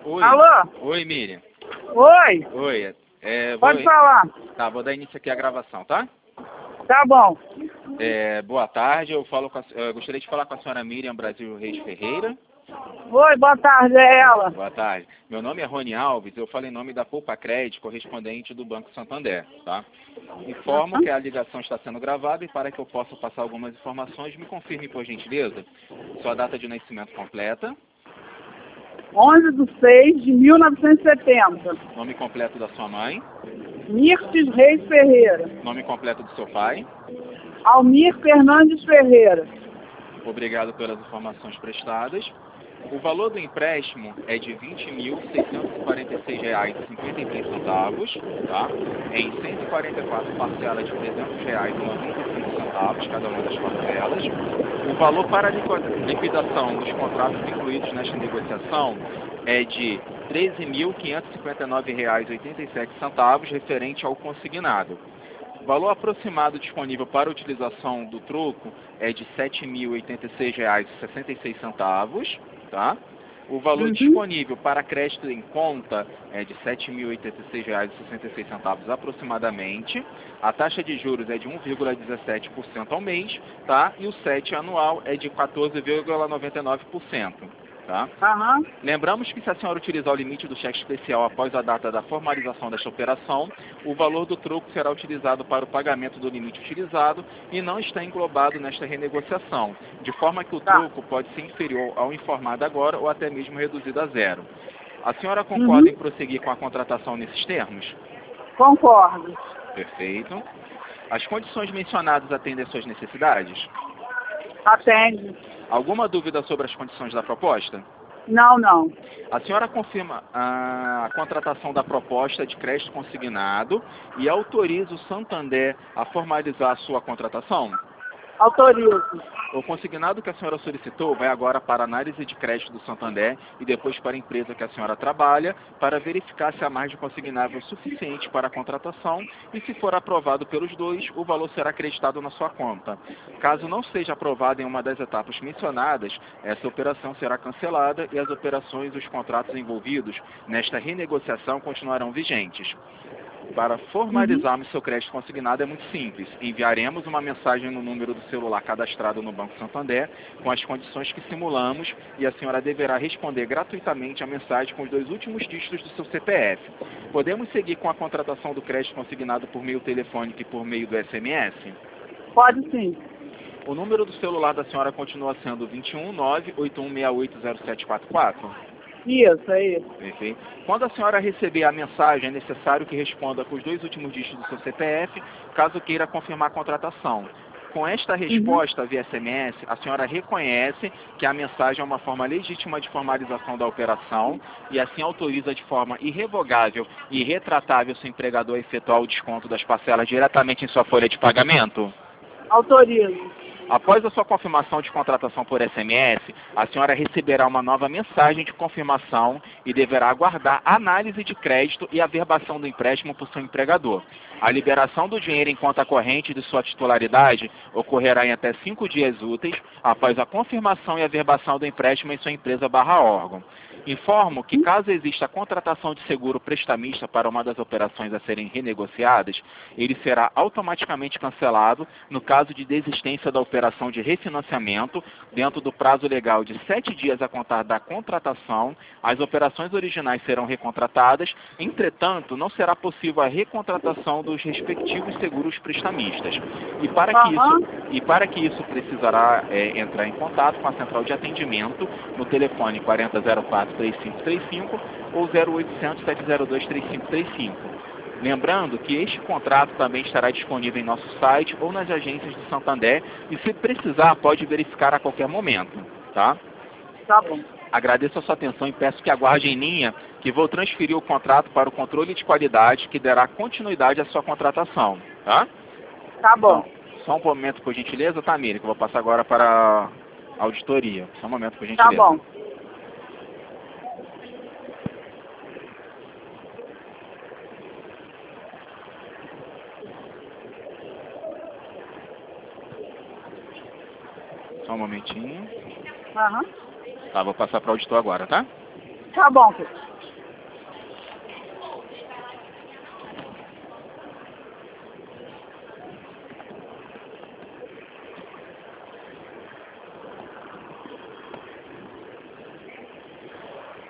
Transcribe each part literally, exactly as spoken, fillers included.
Oi. Alô? Oi, Miriam. Oi? Oi. É, vou... Pode falar. Tá, vou dar início aqui à gravação, tá? Tá bom. É, boa tarde, eu, falo com a, eu gostaria de falar com a senhora Miriam Brasil Reis Ferreira. Oi, boa tarde, é ela. Boa tarde. Meu nome é Rony Alves, eu falo em nome da Poupa Crédito, correspondente do Banco Santander, tá? Informo que a ligação está sendo gravada e para que eu possa passar algumas informações, me confirme, por gentileza, sua data de nascimento completa, onze de seis de mil novecentos e setenta. nome completo da sua mãe, Mirtes Reis Ferreira. nome completo do seu pai. Almir Fernandes Ferreira. Obrigado pelas informações prestadas. O valor do empréstimo é de vinte mil seiscentos e quarenta e seis reais e cinquenta e três centavos, tá? Em cento e quarenta e quatro parcelas de trezentos reais e noventa e cinco centavos, cada uma das parcelas. O valor para a liquidação dos contratos incluídos nesta negociação é de treze mil quinhentos e cinquenta e nove reais e oitenta e sete centavos, referente ao consignado. O valor aproximado disponível para utilização do troco é de sete mil e oitenta e seis reais e sessenta e seis centavos, tá? O valor Uhum. disponível para crédito em conta é de sete mil e oitenta e seis reais e sessenta e seis centavos aproximadamente. A taxa de juros é de um vírgula dezessete por cento ao mês, tá? E o S E T anual é de quatorze vírgula noventa e nove por cento. Tá? Aham. Lembramos que se a senhora utilizar o limite do cheque especial após a data da formalização desta operação, o valor do troco será utilizado para o pagamento do limite utilizado e não está englobado nesta renegociação, de forma que o Tá. troco pode ser inferior ao informado agora ou até mesmo reduzido a zero. A senhora concorda Uhum. em prosseguir com a contratação nesses termos? Concordo. Perfeito. As condições mencionadas atendem às suas necessidades? Atende. Alguma dúvida sobre as condições da proposta? Não, não. A senhora confirma a contratação da proposta de crédito consignado e autoriza o Santander a formalizar a sua contratação? Autorizo. O consignado que a senhora solicitou vai agora para a análise de crédito do Santander e depois para a empresa que a senhora trabalha para verificar se há margem consignável suficiente para a contratação e, se for aprovado pelos dois, o valor será acreditado na sua conta. Caso não seja aprovado em uma das etapas mencionadas, essa operação será cancelada e as operações e os contratos envolvidos nesta renegociação continuarão vigentes. Para formalizarmos seu crédito consignado é muito simples. Enviaremos uma mensagem no número do celular cadastrado no Banco Santander com as condições que simulamos e a senhora deverá responder gratuitamente a mensagem com os dois últimos dígitos do seu C P F. Podemos seguir com a contratação do crédito consignado por meio telefônico e por meio do S M S? Pode sim. O número do celular da senhora continua sendo dois um nove, oito um seis oito, zero sete quatro quatro? Isso, é isso. Perfeito. Quando a senhora receber a mensagem, é necessário que responda com os dois últimos dígitos do seu C P F, caso queira confirmar a contratação. Com esta resposta via S M S, a senhora reconhece que a mensagem é uma forma legítima de formalização da operação e assim autoriza de forma irrevogável e irretratável seu empregador a efetuar o desconto das parcelas diretamente em sua folha de pagamento? Autorizo. Após a sua confirmação de contratação por S M S, a senhora receberá uma nova mensagem de confirmação e deverá aguardar a análise de crédito e a verbação do empréstimo por seu empregador. A liberação do dinheiro em conta corrente de sua titularidade ocorrerá em até cinco dias úteis após a confirmação e a verbação do empréstimo em sua empresa barra órgão. Informo que, caso exista a contratação de seguro prestamista para uma das operações a serem renegociadas, ele será automaticamente cancelado no caso de desistência da operação de refinanciamento dentro do prazo legal de sete dias a contar da contratação. As operações originais serão recontratadas, entretanto, não será possível a recontratação dos respectivos seguros prestamistas. E para que isso, e para que isso precisará é, entrar em contato com a central de atendimento no telefone quarenta zero quatro, três cinco três cinco ou zero oitocentos, sete zero dois, três cinco três cinco. Lembrando que este contrato também estará disponível em nosso site ou nas agências do Santander e, se precisar, pode verificar a qualquer momento, tá? Tá bom. Agradeço a sua atenção e peço que aguarde em linha que vou transferir o contrato para o controle de qualidade que dará continuidade à sua contratação, tá? Tá bom. Então, só um momento, por gentileza, tá, Miriam, que eu vou passar agora para a auditoria. Só um momento, por gentileza. Tá bom. Só um momentinho. Aham. Tá, vou passar para o auditor agora, tá? Tá bom, filho.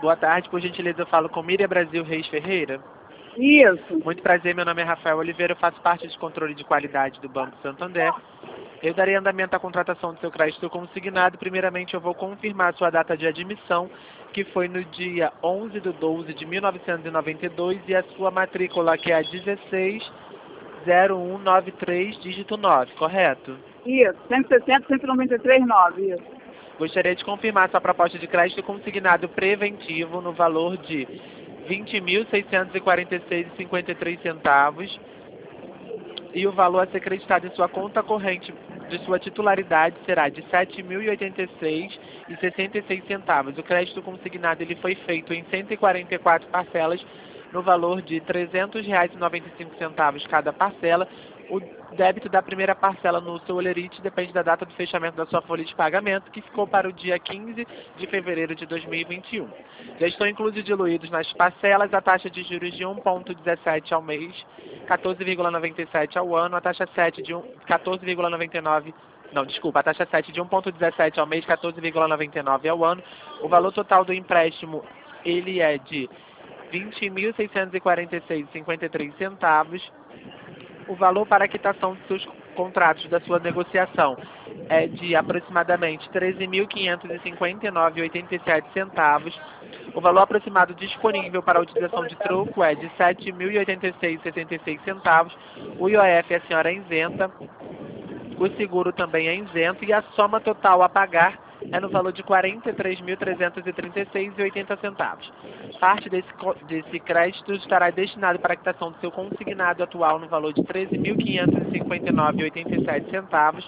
Boa tarde, por gentileza eu falo com Miriam Brasil Reis Ferreira. Isso. Muito prazer, meu nome é Rafael Oliveira, eu faço parte do controle de qualidade do Banco Santander. Eu darei andamento à contratação do seu crédito consignado. Primeiramente, eu vou confirmar a sua data de admissão, que foi no dia onze de doze de mil novecentos e noventa e dois, e a sua matrícula, que é a dezesseis zero um nove três, dígito nove, correto? Isso. cento e sessenta, cento e noventa e três, nove. Isso. Gostaria de confirmar sua proposta de crédito consignado preventivo no valor de vinte mil seiscentos e quarenta e seis reais e cinquenta e três centavos, e o valor a ser creditado em sua conta corrente de sua titularidade será de sete mil e oitenta e seis reais e sessenta e seis centavos. O crédito consignado ele foi feito em cento e quarenta e quatro parcelas no valor de trezentos reais e noventa e cinco centavos cada parcela. O débito da primeira parcela no seu Olerite depende da data do fechamento da sua folha de pagamento, que ficou para o dia quinze de fevereiro de dois mil e vinte e um. Já estão incluídos diluídos nas parcelas a taxa de juros de um vírgula dezessete ao mês, quatorze vírgula noventa e sete ao ano, a taxa sete de quatorze vírgula noventa e nove, não, desculpa, a taxa sete de um vírgula dezessete ao mês, quatorze vírgula noventa e nove ao ano. O valor total do empréstimo ele é de vinte mil seiscentos e quarenta e seis reais e cinquenta e três centavos. O valor para a quitação dos seus contratos da sua negociação é de aproximadamente treze mil quinhentos e cinquenta e nove reais e oitenta e sete centavos. O valor aproximado disponível para a utilização de troco é de sete mil e oitenta e seis reais e setenta e seis centavos. O I O F a senhora é isenta, o seguro também é isento e a soma total a pagar é no valor de quarenta e três mil trezentos e trinta e seis reais e oitenta centavos. Parte desse, desse crédito estará destinado para a quitação do seu consignado atual no valor de treze mil quinhentos e cinquenta e nove reais e oitenta e sete centavos,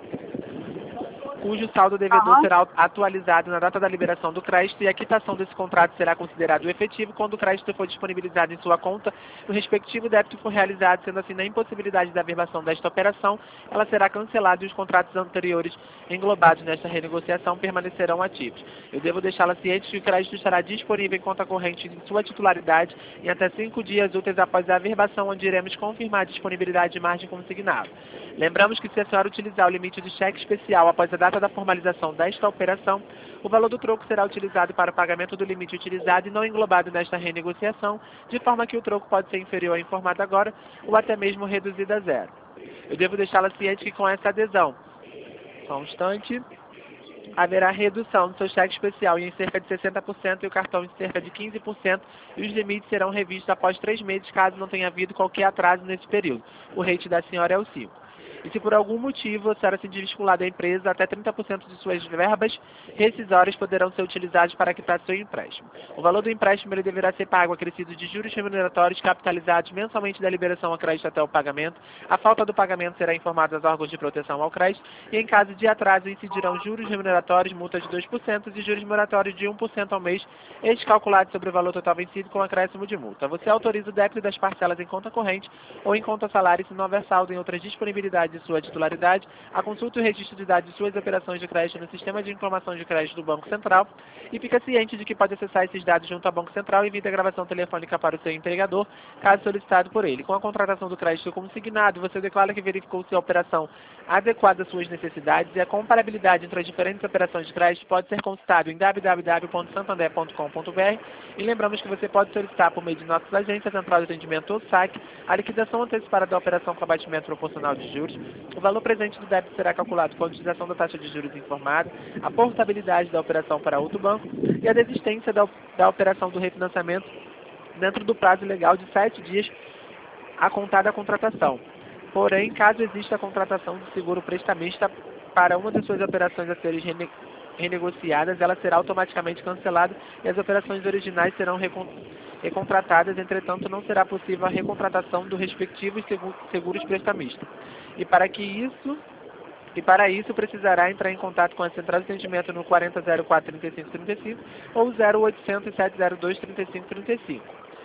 cujo saldo devedor Aham. será atualizado na data da liberação do crédito, e a quitação desse contrato será considerado efetivo quando o crédito for disponibilizado em sua conta e o respectivo débito for realizado. Sendo assim, na impossibilidade da averbação desta operação, ela será cancelada e os contratos anteriores englobados nesta renegociação permanecerão ativos. Eu devo deixá-la ciente que o crédito estará disponível em conta corrente em sua titularidade em até cinco dias úteis após a averbação, onde iremos confirmar a disponibilidade de margem consignada. Lembramos que, se a senhora utilizar o limite de cheque especial após a data da formalização desta operação, o valor do troco será utilizado para o pagamento do limite utilizado e não englobado nesta renegociação, de forma que o troco pode ser inferior ao informado agora ou até mesmo reduzido a zero. Eu devo deixá-la ciente que, com essa adesão, só um instante, haverá redução do seu cheque especial em cerca de sessenta por cento e o cartão em cerca de quinze por cento, e os limites serão revistos após três meses, caso não tenha havido qualquer atraso nesse período. O rate da senhora é o cinco. E se por algum motivo a senhora se desvincular da empresa, até trinta por cento de suas verbas rescisórias poderão ser utilizadas para quitar seu empréstimo. O valor do empréstimo ele deverá ser pago acrescido de juros remuneratórios capitalizados mensalmente da liberação a crédito até o pagamento. A falta do pagamento será informada aos órgãos de proteção ao crédito, e em caso de atraso incidirão juros remuneratórios, multas de dois por cento e juros moratórios de um por cento ao mês, estes calculados sobre o valor total vencido com acréscimo de multa. Você autoriza o débito das parcelas em conta corrente ou em conta salário se não houver saldo em outras disponibilidades de sua titularidade. A consulta e o registro de dados de suas operações de crédito no Sistema de Informação de Crédito do Banco Central, e fica ciente de que pode acessar esses dados junto ao Banco Central e evita a gravação telefônica para o seu empregador, caso solicitado por ele. Com a contratação do crédito consignado, você declara que verificou se a operação adequada às suas necessidades, e a comparabilidade entre as diferentes operações de crédito pode ser consultado em w w w ponto santander ponto com ponto b r, e lembramos que você pode solicitar por meio de nossas agências, Central de Atendimento ou S A C, a liquidação antecipada da operação com abatimento proporcional de juros. O valor presente do débito será calculado com a utilização da taxa de juros informada, a portabilidade da operação para outro banco e a desistência da, da operação do refinanciamento dentro do prazo legal de sete dias a contar da contratação. Porém, caso exista a contratação de seguro prestamista para uma das suas operações a serem rene renegociadas, ela será automaticamente cancelada e as operações originais serão recon recontratadas. Entretanto, não será possível a recontratação do respectivo seguros prestamista. E para que isso E para isso precisará entrar em contato com a Central de Atendimento no quarenta zero quatro, trinta e cinco trinta e cinco ou zero oitocentos, sete zero dois, trinta e cinco trinta e cinco.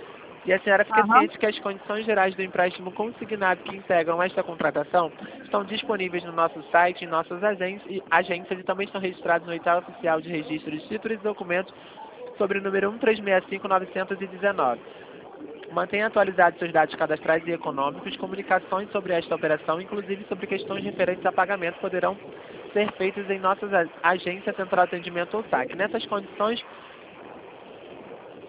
E a senhora fica Aham. ciente que as condições gerais do empréstimo consignado que integram esta contratação estão disponíveis no nosso site, em nossas agências, agências e também estão registrados no edital oficial de registro de títulos e documentos sobre o número um três seis cinco, nove um nove. Mantenha atualizados seus dados cadastrais e econômicos. Comunicações sobre esta operação, inclusive sobre questões referentes a pagamento, poderão ser feitas em nossas agências, Central de Atendimento ou S A C. Nessas condições,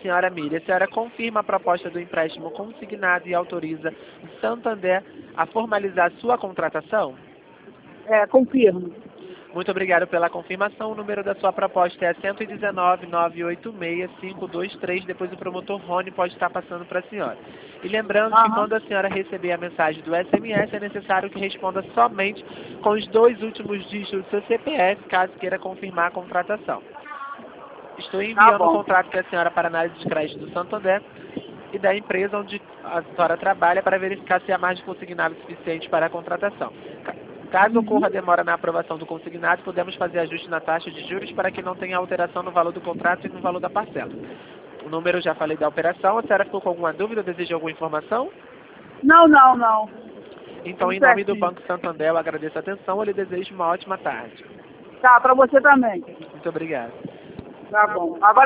senhora Miriam, a senhora confirma a proposta do empréstimo consignado e autoriza o Santander a formalizar sua contratação? É, confirmo. Muito obrigado pela confirmação. O número da sua proposta é cento e dezenove, nove oito seis, cinco dois três. Depois o promotor Rony pode estar passando para a senhora. E lembrando que Aham. quando a senhora receber a mensagem do S M S, é necessário que responda somente com os dois últimos dígitos do seu C P F, caso queira confirmar a contratação. Estou enviando bom. o contrato da senhora para análise de crédito do Santander e da empresa onde a senhora trabalha para verificar se há margem consignado suficiente para a contratação. Caso ocorra demora na aprovação do consignado, podemos fazer ajuste na taxa de juros para que não tenha alteração no valor do contrato e no valor da parcela. O número eu já falei da operação. A senhora ficou com alguma dúvida ou deseja alguma informação? Não, não, não. Então, em Tudo nome do certinho. Banco Santander, eu agradeço a atenção e lhe desejo uma ótima tarde. Tá, para você também. Muito obrigado. Tá bom. Agora